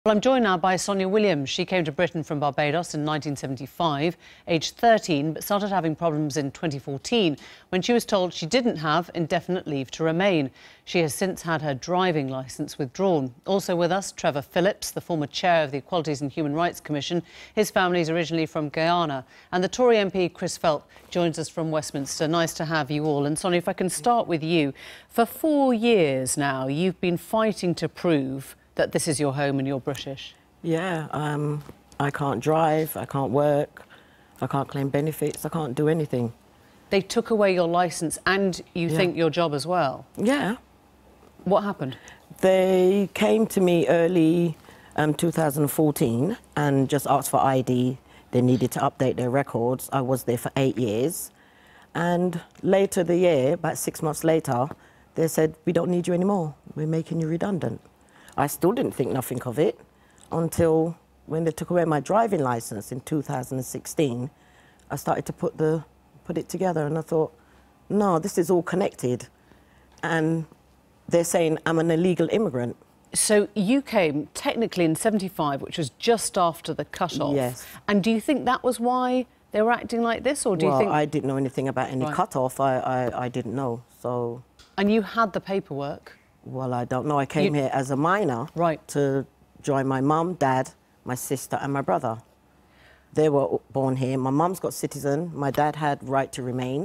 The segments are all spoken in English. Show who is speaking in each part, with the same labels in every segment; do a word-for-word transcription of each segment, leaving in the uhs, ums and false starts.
Speaker 1: Well, I'm joined now by Sonia Williams. She came to Britain from Barbados in nineteen seventy-five, aged thirteen, but started having problems in twenty fourteen when she was told she didn't have indefinite leave to remain. She has since had her driving licence withdrawn. Also with us, Trevor Phillips, the former chair of the Equalities and Human Rights Commission. His family is originally from Guyana. And the Tory M P Chris Phelps joins us from Westminster. Nice to have you all. And Sonia, if I can start with you. For four years now, you've been fighting to prove that this is your home and you're British.
Speaker 2: Yeah, um, I can't drive, I can't work, I can't claim benefits, I can't do anything.
Speaker 1: They took away your licence and you
Speaker 2: Yeah.
Speaker 1: think your job as well?
Speaker 2: Yeah.
Speaker 1: What happened?
Speaker 2: They came to me early um, two thousand fourteen and just asked for I D. They needed to update their records. I was there for eight years. And later the year, about six months later, they said, we don't need you anymore, we're making you redundant. I still didn't think nothing of it until when they took away my driving licence in two thousand sixteen, I started to put, the, put it together and I thought, no, this is all connected. And they're saying I'm an illegal immigrant.
Speaker 1: So you came technically in seventy-five, which was just after the cut-off.
Speaker 2: Yes.
Speaker 1: And do you think that was why they were acting like this, or do
Speaker 2: well,
Speaker 1: you think...
Speaker 2: I didn't know anything about any
Speaker 1: Right.
Speaker 2: cut-off. I, I, I didn't know, so...
Speaker 1: And you had the paperwork?
Speaker 2: Well, I don't know. I came
Speaker 1: You-
Speaker 2: here as a minor
Speaker 1: Right.
Speaker 2: to join my mum, dad, my sister and my brother. They were born here. My mum's got citizen. My dad had right to remain.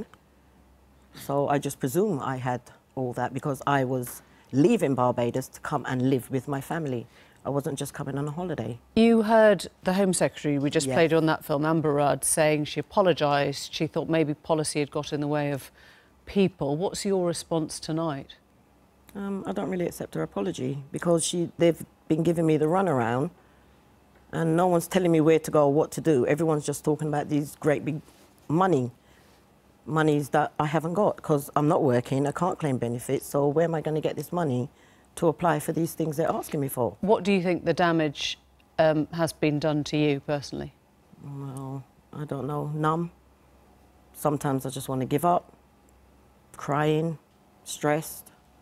Speaker 2: So I just presume I had all that because I was leaving Barbados to come and live with my family. I wasn't just coming on a holiday.
Speaker 1: You heard the Home Secretary, we just
Speaker 2: Yes.
Speaker 1: played on that film, Amber Rudd, saying she apologised. She thought maybe policy had got in the way of people. What's your response tonight?
Speaker 2: Um, I don't really accept her apology because she, they've been giving me the runaround and no one's telling me where to go or what to do. Everyone's just talking about these great big money, monies that I haven't got because I'm not working, I can't claim benefits, so where am I going to get this money to apply for these things they're asking me for?
Speaker 1: What do you think the damage um, has been done to you personally?
Speaker 2: Well, I don't know, numb. Sometimes I just want to give up, crying, stressed.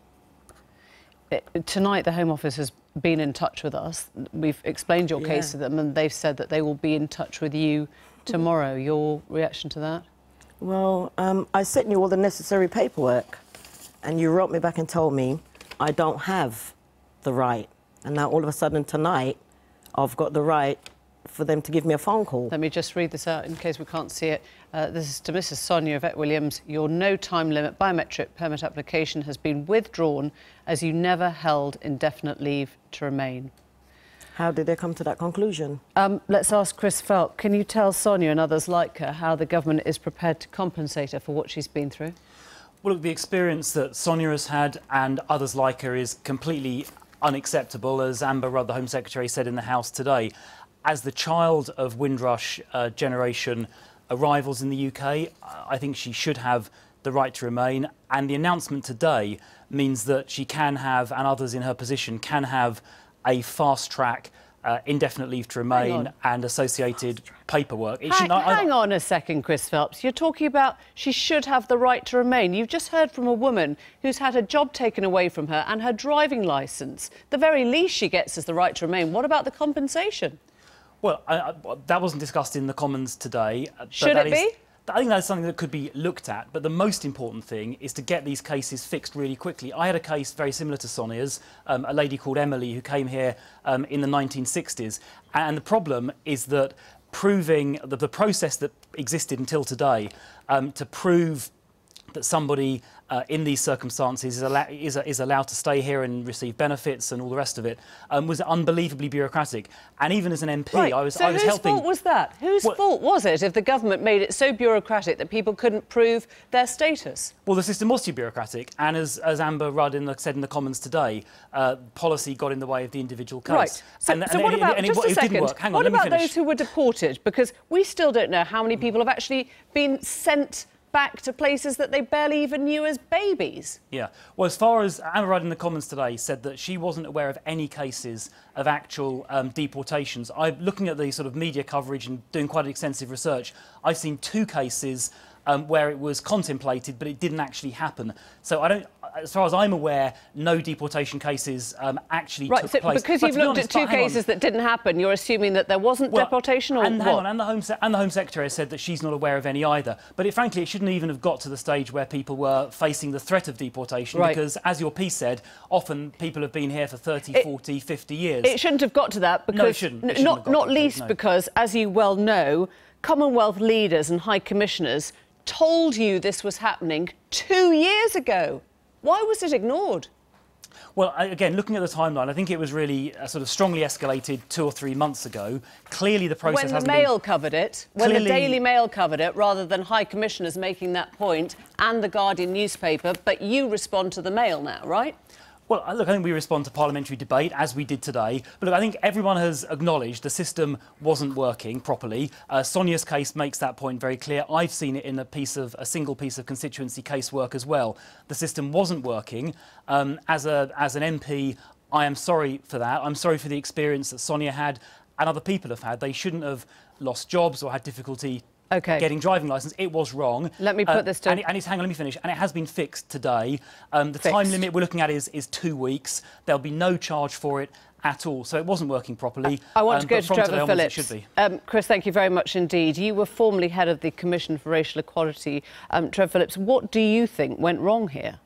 Speaker 1: It, tonight, the Home Office has been in touch with us. We've explained your
Speaker 2: Yeah.
Speaker 1: case to them and they've said that they will be in touch with you tomorrow. Your reaction to that?
Speaker 2: Well, um, I sent you all the necessary paperwork and you wrote me back and told me I don't have the right. And now all of a sudden tonight, I've got the right for them to give me a phone call.
Speaker 1: Let me just read this out in case we can't see it. Uh, this is to Missus Sonia Yvette Williams. Your no time limit biometric permit application has been withdrawn as you never held indefinite leave to remain.
Speaker 2: How did they come to that conclusion?
Speaker 1: Um, let's ask Chris Phelps. Can you tell Sonia and others like her how the government is prepared to compensate her for what she's been through?
Speaker 3: Well, look, the experience that Sonia has had and others like her is completely unacceptable, as Amber Rudd, the Home Secretary, said in the House today. As the child of Windrush uh, generation arrivals in the U K, I think she should have the right to remain. And the announcement today means that she can have, and others in her position, can have a fast-track uh, indefinite leave to remain and associated paperwork. It
Speaker 1: Hang,
Speaker 3: should not, I-
Speaker 1: hang on a second, Chris Phelps. You're talking about she should have the right to remain. You've just heard from a woman who's had her job taken away from her and her driving licence. The very least she gets is the right to remain. What about the compensation?
Speaker 3: Well, I, I, that wasn't discussed in the Commons today. but
Speaker 1: Should
Speaker 3: that
Speaker 1: it
Speaker 3: is-
Speaker 1: be?
Speaker 3: I think that's something that could be looked at, but the most important thing is to get these cases fixed really quickly. I had a case very similar to Sonia's, um, a lady called Emily who came here um, in the nineteen sixties, and the problem is that proving the, the process that existed until today um, to prove that somebody uh, in these circumstances is, allow is, is allowed to stay here and receive benefits and all the rest of it um, was unbelievably bureaucratic. And even as an M P,
Speaker 1: Right.
Speaker 3: I was,
Speaker 1: so
Speaker 3: I was
Speaker 1: whose
Speaker 3: helping...
Speaker 1: fault was that? Whose
Speaker 3: Well-
Speaker 1: fault was it if the government made it so bureaucratic that people couldn't prove their status?
Speaker 3: Well, the system was too bureaucratic, and as, as Amber Rudd in the, said in the Commons today, uh, policy got in the way of the individual case.
Speaker 1: Right. So,
Speaker 3: and,
Speaker 1: so
Speaker 3: and
Speaker 1: what
Speaker 3: it-
Speaker 1: about,
Speaker 3: and it,
Speaker 1: just
Speaker 3: it
Speaker 1: a second,
Speaker 3: didn't work. Hang on,
Speaker 1: what
Speaker 3: let me
Speaker 1: about
Speaker 3: finish.
Speaker 1: those who were deported? Because we still don't know how many people have actually been sent back to places that they barely even knew as babies.
Speaker 3: Yeah. Well, as far as Amber Rudd in the Commons today said that she wasn't aware of any cases of actual um, deportations. I'm looking at the sort of media coverage and doing quite extensive research. I've seen two cases um, where it was contemplated, but it didn't actually happen. So I don't. as far as I'm aware, no deportation cases um, actually
Speaker 1: right,
Speaker 3: took
Speaker 1: so
Speaker 3: place.
Speaker 1: Because
Speaker 3: but
Speaker 1: you've
Speaker 3: be
Speaker 1: looked
Speaker 3: honest,
Speaker 1: at two
Speaker 3: hang on.
Speaker 1: cases that didn't happen, you're assuming that there wasn't
Speaker 3: well,
Speaker 1: deportation, or
Speaker 3: and,
Speaker 1: what?
Speaker 3: hang on, and the Home Se and the Home Secretary has said that she's not aware of any either. But it, frankly, it shouldn't even have got to the stage where people were facing the threat of deportation,
Speaker 1: right.
Speaker 3: because, as your piece said, often people have been here for thirty,
Speaker 1: it,
Speaker 3: forty, fifty years.
Speaker 1: It shouldn't have got to that because
Speaker 3: no, it shouldn't. It shouldn't
Speaker 1: not
Speaker 3: have got
Speaker 1: not
Speaker 3: to
Speaker 1: least
Speaker 3: that, no.
Speaker 1: because, as you well know, Commonwealth leaders and high commissioners told you this was happening two years ago. Why was it ignored?
Speaker 3: Well, again, looking at the timeline, I think it was really uh, sort of strongly escalated two or three months ago. Clearly, the process
Speaker 1: when the
Speaker 3: hasn't
Speaker 1: Mail
Speaker 3: been...
Speaker 1: covered it, when
Speaker 3: Clearly...
Speaker 1: the Daily Mail covered it, rather than high commissioners making that point, and the Guardian newspaper, but you respond to the Mail now, right?
Speaker 3: Well, look, I think we respond to parliamentary debate, as we did today. But look, I think everyone has acknowledged the system wasn't working properly. Uh, Sonia's case makes that point very clear. I've seen it in a piece of a single piece of constituency casework as well. The system wasn't working. Um, as a as an M P, I am sorry for that. I'm sorry for the experience that Sonia had and other people have had. They shouldn't have lost jobs or had difficulty
Speaker 1: Okay.
Speaker 3: getting driving licence. It was wrong.
Speaker 1: Let me put
Speaker 3: uh,
Speaker 1: this to...
Speaker 3: And, it, and it's, hang on, let me finish. And it has been fixed today. Um, the
Speaker 1: Fixed.
Speaker 3: time limit we're looking at is, is two weeks. There'll be no charge for it at all. So it wasn't working properly.
Speaker 1: I want
Speaker 3: um,
Speaker 1: to go
Speaker 3: but
Speaker 1: to
Speaker 3: from
Speaker 1: Trevor
Speaker 3: today onwards,
Speaker 1: Phillips.
Speaker 3: It should be.
Speaker 1: Um, Chris, thank you very much indeed. You were formerly head of the Commission for Racial Equality. Um, Trevor Phillips, what do you think went wrong here?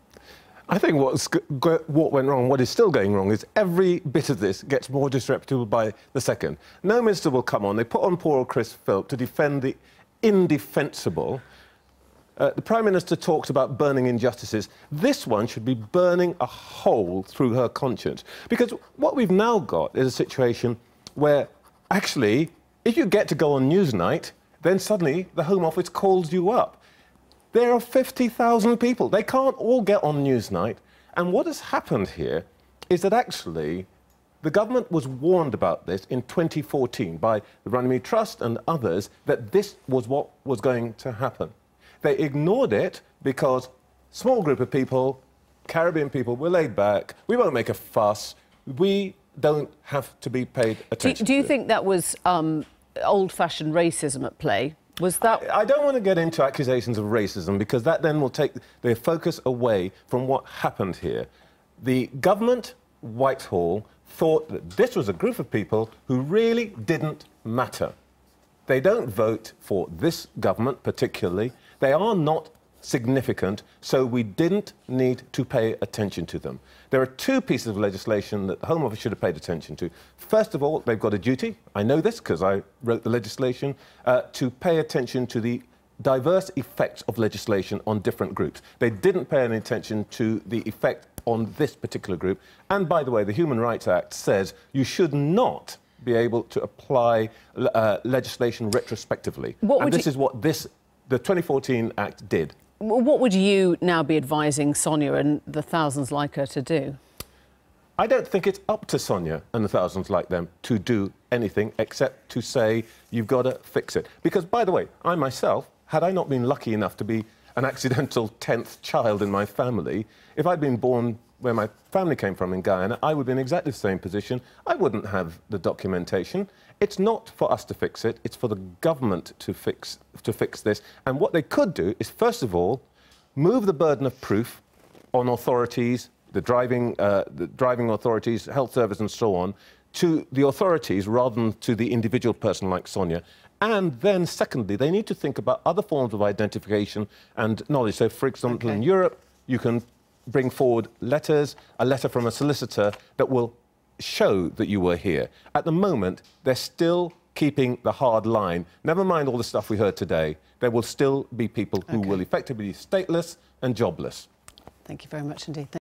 Speaker 4: I think what's, what went wrong, what is still going wrong, is every bit of this gets more disreputable by the second. No minister will come on. They put on poor old Chris Philp to defend the indefensible. Uh, the Prime Minister talks about burning injustices. This one should be burning a hole through her conscience. Because what we've now got is a situation where, actually, if you get to go on Newsnight, then suddenly the Home Office calls you up. There are fifty thousand people. They can't all get on Newsnight. And what has happened here is that actually the government was warned about this in twenty fourteen by the Runnymede Trust and others, that this was what was going to happen. They ignored it because small group of people, Caribbean people, were laid back. We won't make a fuss. We don't have to be paid attention
Speaker 1: Do, do you
Speaker 4: to.
Speaker 1: think that was um, old-fashioned racism at play? Was that...
Speaker 4: I, I don't want to get into accusations of racism, because that then will take the focus away from what happened here. The government, Whitehall, thought that this was a group of people who really didn't matter. They don't vote for this government particularly. They are not significant, so we didn't need to pay attention to them. There are two pieces of legislation that the Home Office should have paid attention to. First of all, they've got a duty, I know this because I wrote the legislation, uh, to pay attention to the diverse effects of legislation on different groups. They didn't pay any attention to the effect on this particular group. And by the way, the Human Rights Act says you should not be able to apply uh, legislation retrospectively.
Speaker 1: What
Speaker 4: and
Speaker 1: would
Speaker 4: this
Speaker 1: you...
Speaker 4: is what this, the twenty fourteen Act did.
Speaker 1: What would you now be advising Sonia and the thousands like her to do?
Speaker 4: I don't think it's up to Sonia and the thousands like them to do anything except to say, you've got to fix it. Because, by the way, I myself, had I not been lucky enough to be an accidental tenth child in my family, if I'd been born where my family came from in Guyana, I would be in exactly the same position. I wouldn't have the documentation. It's not for us to fix it, it's for the government to fix, to fix this. And what they could do is, first of all, move the burden of proof on authorities, the driving, uh, the driving authorities, health service and so on, to the authorities rather than to the individual person like Sonia. And then, secondly, they need to think about other forms of identification and knowledge. So, for example,
Speaker 1: Okay.
Speaker 4: in Europe, you can bring forward letters, a letter from a solicitor that will show that you were here. At the moment, they're still keeping the hard line. Never mind all the stuff we heard today. There will still be people who
Speaker 1: Okay.
Speaker 4: will effectively be stateless and jobless.
Speaker 1: Thank you very much indeed.